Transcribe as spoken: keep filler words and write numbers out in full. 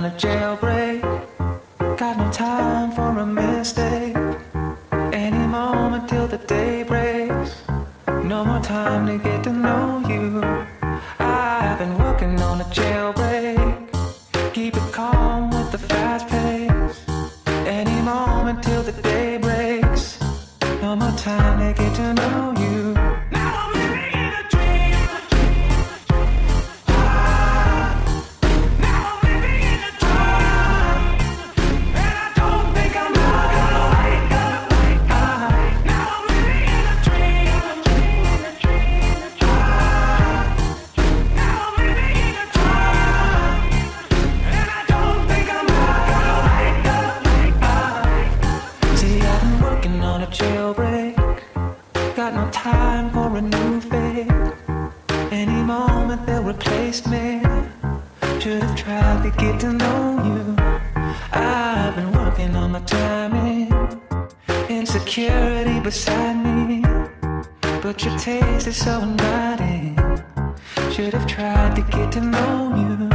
on a jailbreak. Got no time for a mistake. Any moment till the day breaks. No more time to get to know you. I've been working on a jailbreak. Keep it calm with the fast pace. Any moment till the day breaks. No more time to get to know you. Now I'm living in a dream. Ah, now I'm living in a dream. And I don't think I'm not gonna wake up. Ah, now I'm living in a dream. Ah, now I'm living in a dream. And I don't think I'm not gonna wake up. Ah, see, I've been working on a jailbreak. Got no time for a new fate. Any moment they'll replace me. Should have tried to get to know you. I've been working on my timing. Insecurity beside me. But your taste is so inviting. Should have tried to get to know you.